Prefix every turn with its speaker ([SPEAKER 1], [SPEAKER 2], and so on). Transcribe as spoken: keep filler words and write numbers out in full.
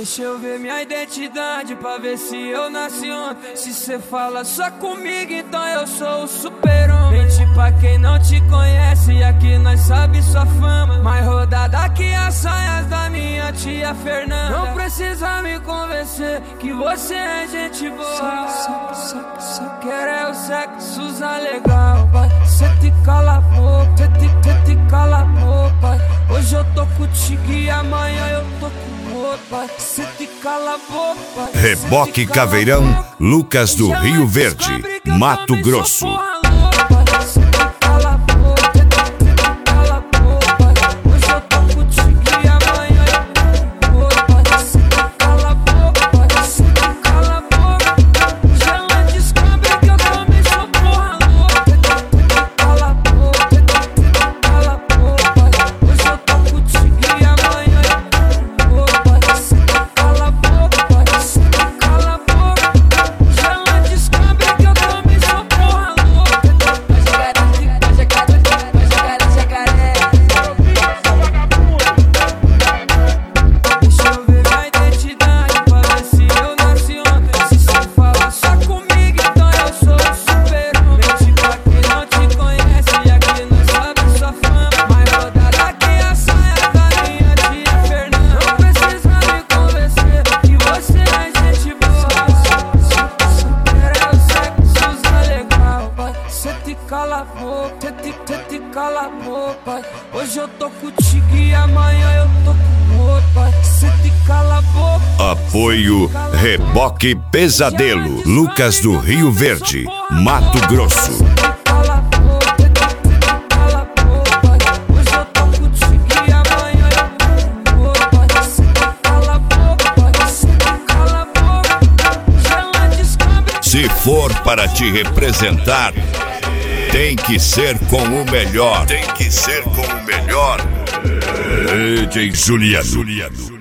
[SPEAKER 1] Deixa eu ver minha identidade pra ver se eu nasci ontem. Se cê fala só comigo, então eu sou o super-homem. Mente pra quem não te conhece, aqui nós sabe sua fama. Mais rodada que as saias da minha tia Fernanda. Não precisa me convencer que você é gente boa. Só, só, só quero é o sexo usar legal, vai. Cê te cala a boca, cê te, cê te cala a boca. Hoje eu tô contigo e amanhã eu tô com outro, vai. Cê te cala a boca.
[SPEAKER 2] Reboque Caveirão, Lucas do Rio Verde, Mato Grosso. Cala a boca, cê te, cê te cala a boca. Hoje eu tô contigo e amanhã eu tô com outro. Cê te cala a boca. Apoio Reboque Pesadelo, Lucas do Rio Verde, Mato Grosso. Se for para te representar, tem que ser com o melhor. Tem que ser com o melhor. D J Juliano.